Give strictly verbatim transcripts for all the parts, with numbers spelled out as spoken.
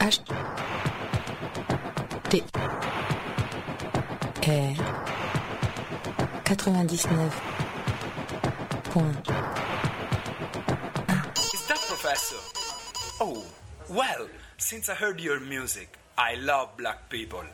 H T R quatre-vingt-dix-neuf point un. Is that Professor? Oh, well, since I heard your music, I love black people.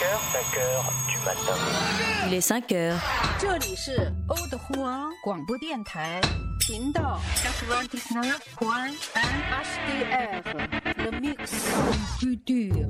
heures, cinq heures du matin. Il est cinq heures. 这里是欧的呼昂广播电台，频道quatre-vingt-dix-neuf point un H D R, le mix du dur.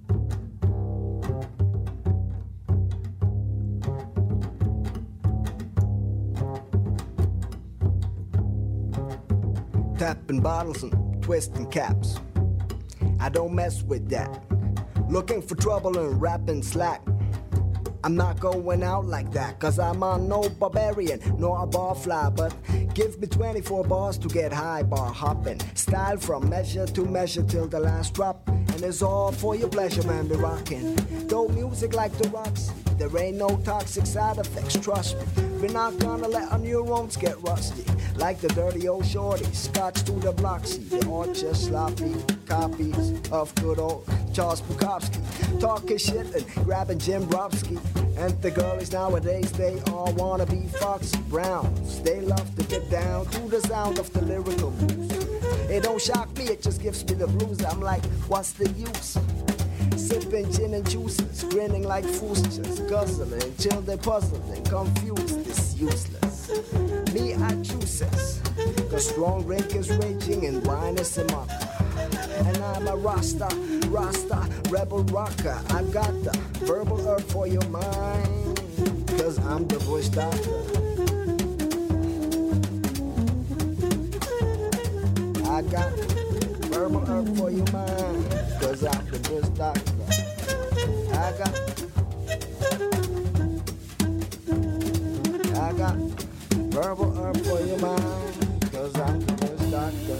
Tapping bottles and twisting caps. I don't mess with that. Looking for trouble and rapping slack. I'm not going out like that, cause I'm on no barbarian, nor a barfly, but give me twenty-four bars to get high, bar hopping. Style from measure to measure till the last drop. And it's all for your pleasure, man, be rocking. Dope music like the rocks. There ain't no toxic side effects, trust me. We're not gonna let our neurons get rusty. Like the dirty old shorty, scotch to the block, see. They're all just sloppy copies of good old Charles Bukowski. Talking shit and grabbing Jim Brobsky. And the girlies nowadays, they all wanna be Foxy Browns. They love to get down to the sound of the lyrical blues. It don't shock me, it just gives me the blues. I'm like, what's the use? Sipping gin and juices, grinning like fools, just guzzling till they're puzzled and confused. It's useless. Me, I choose this, cause strong drink is raging and wine is a mock. And I'm a Rasta, Rasta, rebel rocker. I got the verbal herb for your mind, cause I'm the bush doctor. I got verbal herb for your mind, cause I'm the bush doctor. I got, I got verbal herb for your mind, cause I'm the bush doctor.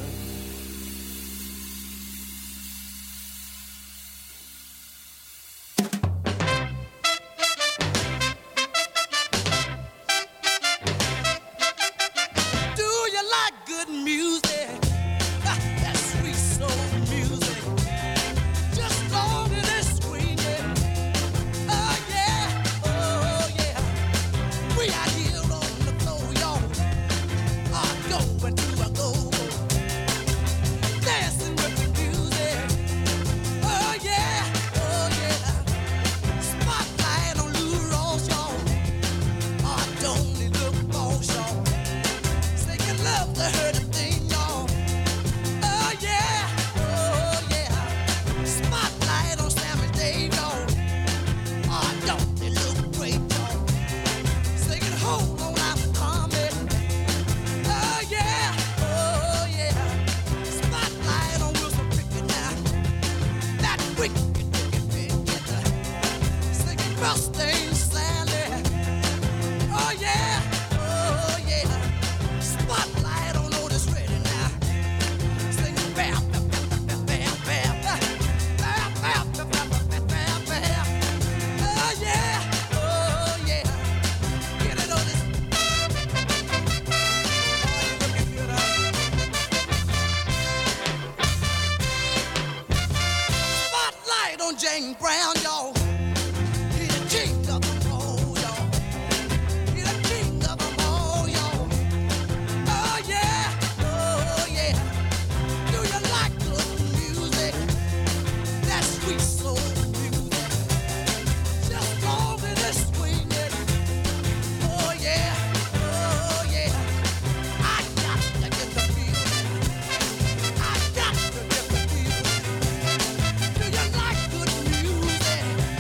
Do you like good music?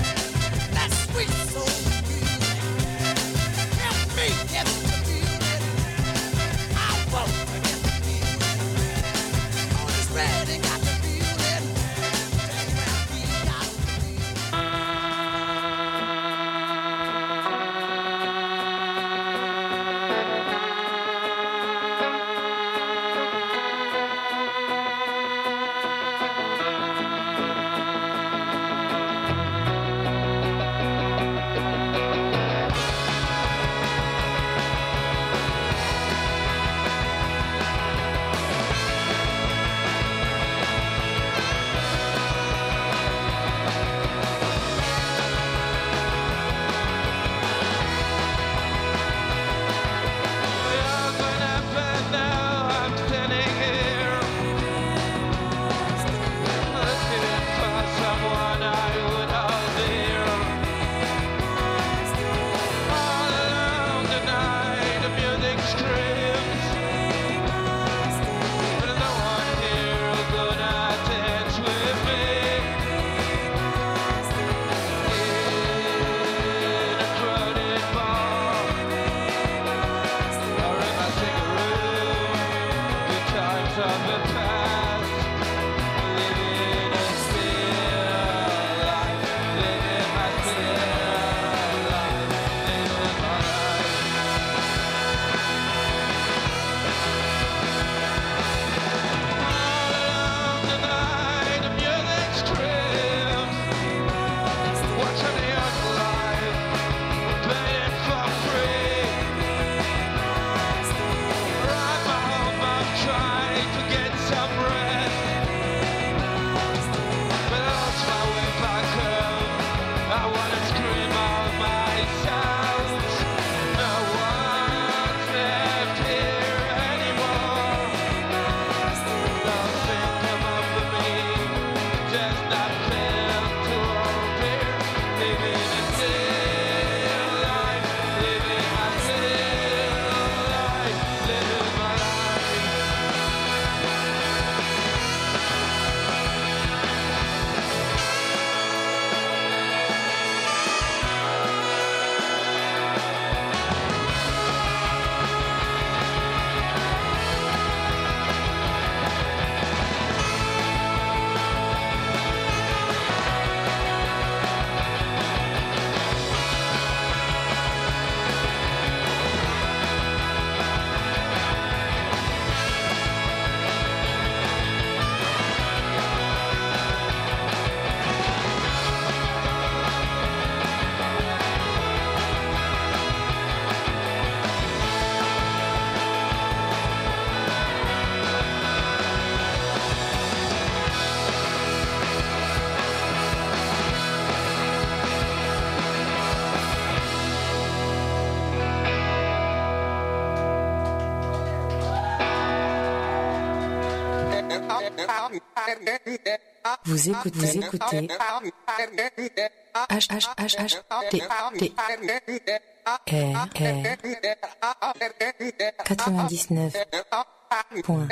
Vous écoutez, vous écoutez H H H H T T R R quatre-vingt-dix-neuf point.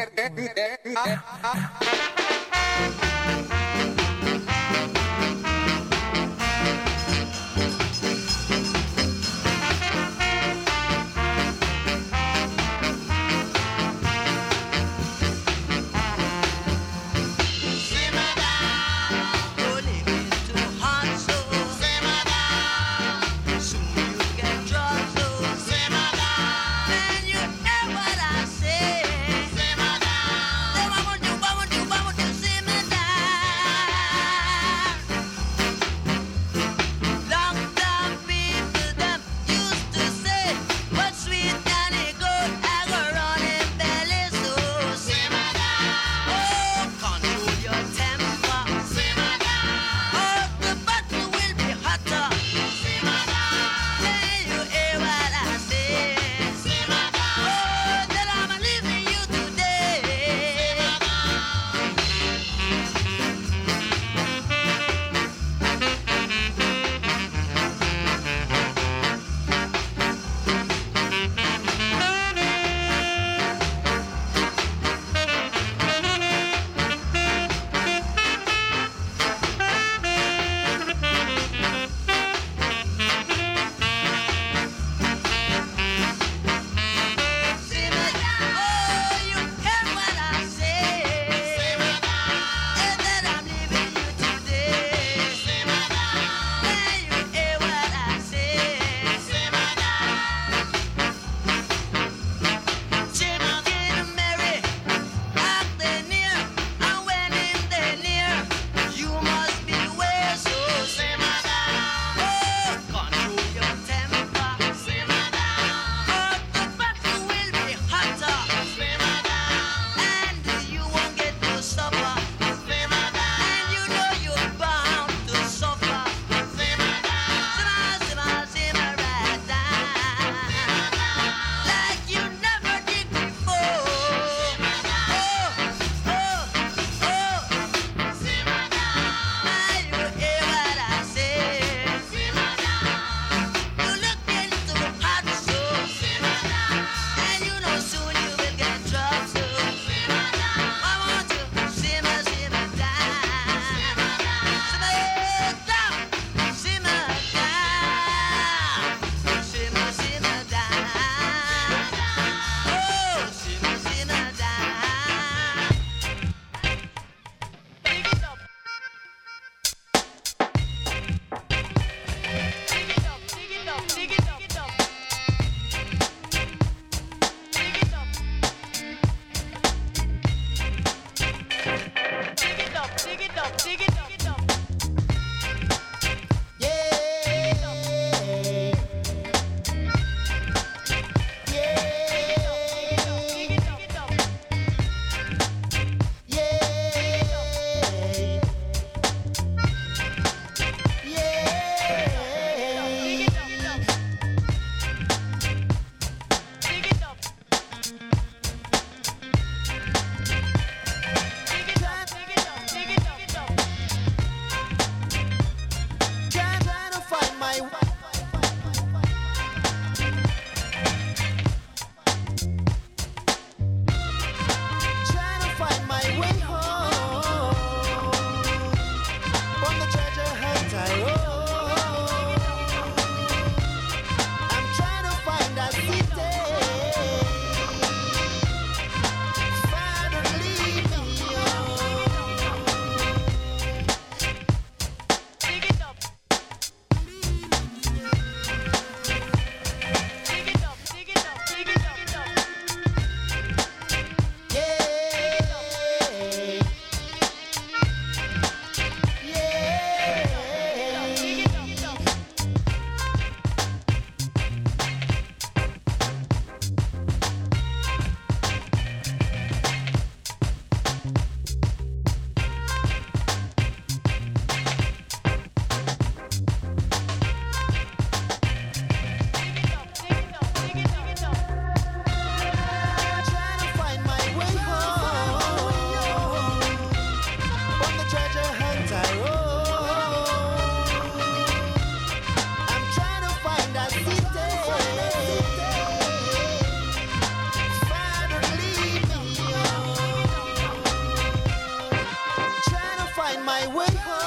find my way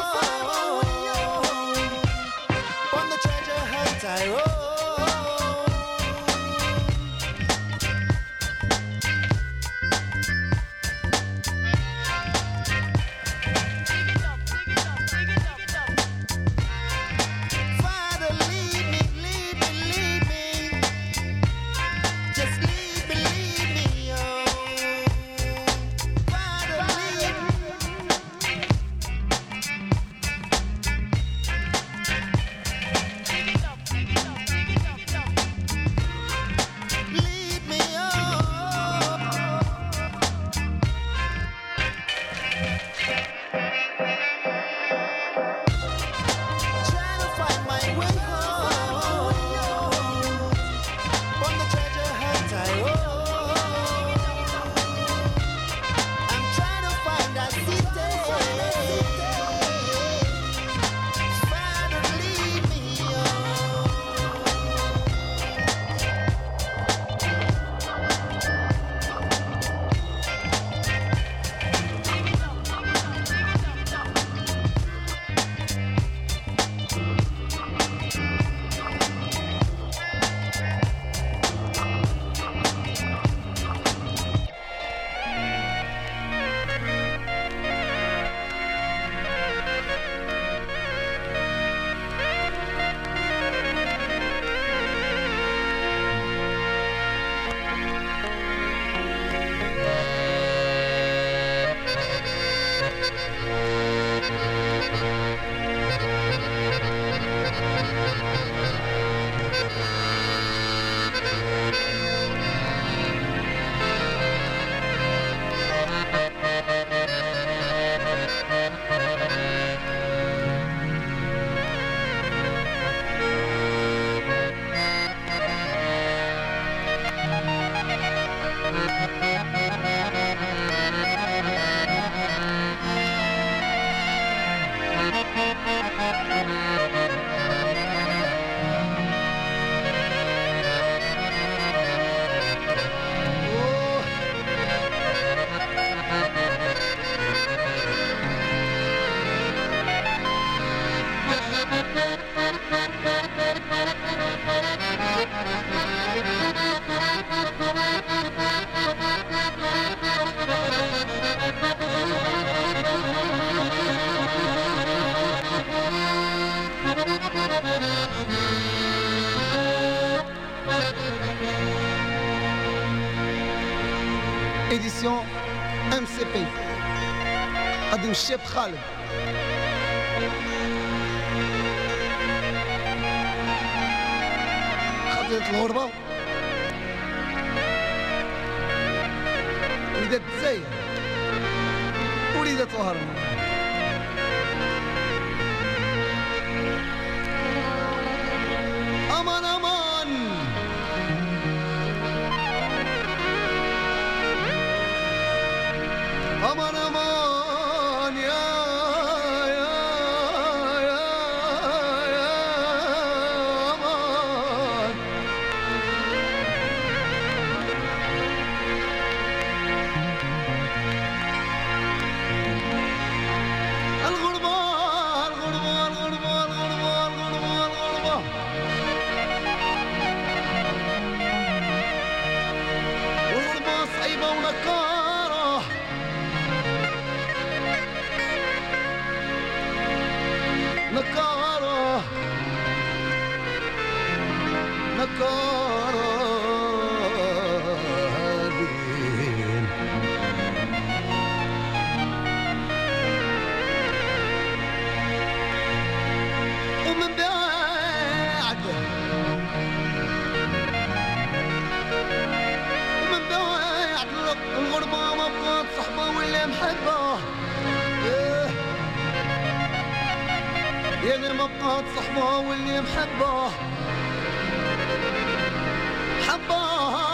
home on the treasure hunt I roam. édition M C P قدم الشاب خالد. خطيرة الغربة وليدات الجزائر وليدات الهرم. أمان أمان أمان أمان يا يا يا يا أمان. الغربة الغربة الغربة الغربة الغربة الغربة والغربة صعيبة ونكارة. نكارة نكارة هادين ومن بعد ومن بعد الغربة ما بقات صحبة ولا محبة. يا ما بقات صحبة واللي محبة حبة.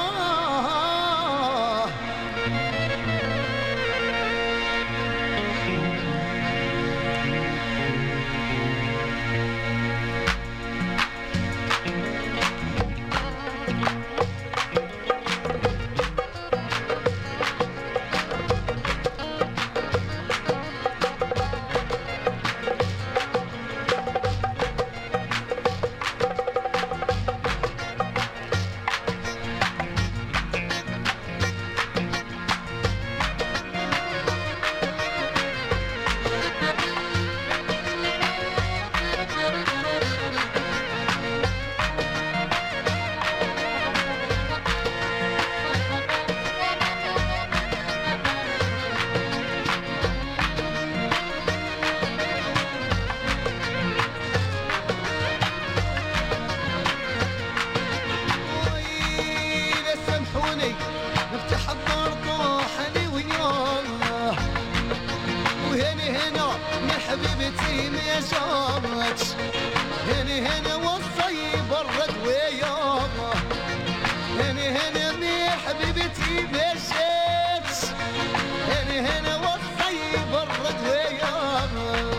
من حبيبتي ما جاتش هني هنا والصيف برد وياما هني هنا من حبيبتي ما جاتش هني هنا والصيف برد وياما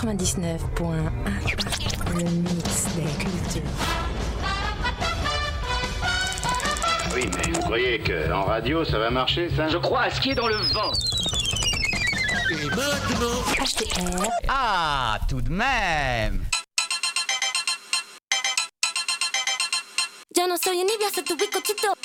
quatre-vingt-dix-neuf point un. Le mix des cultures. Oui, mais vous croyez qu'en radio, ça va marcher, ça? Je crois à ce qui est dans le vent. Et maintenant... H T R. Ah, tout de même. Yo no soy envidia, soy tu bizcochito.